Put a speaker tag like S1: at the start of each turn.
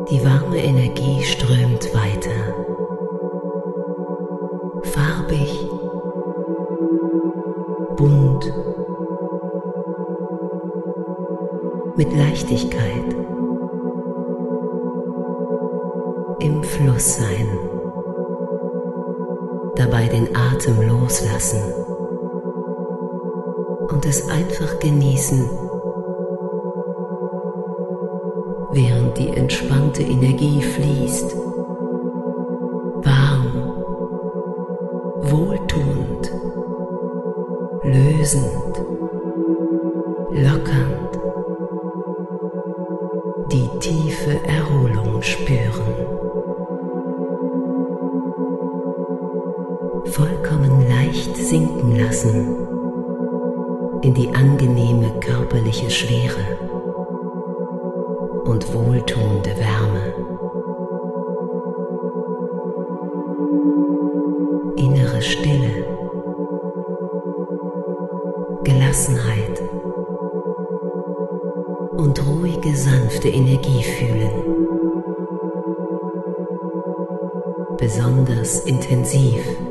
S1: Die warme Energie strömt weiter, farbig, bunt, mit Leichtigkeit, im Fluss sein, dabei den Atem loslassen und es einfach genießen, während die entspannte Energie fließt, warm, wohltuend, lösend, lockernd, die tiefe Erholung spüren. Vollkommen leicht sinken lassen in die angenehme körperliche Schwere und wohltuende Wärme. Innere Stille, Gelassenheit und ruhige, sanfte Energie fühlen. Besonders intensiv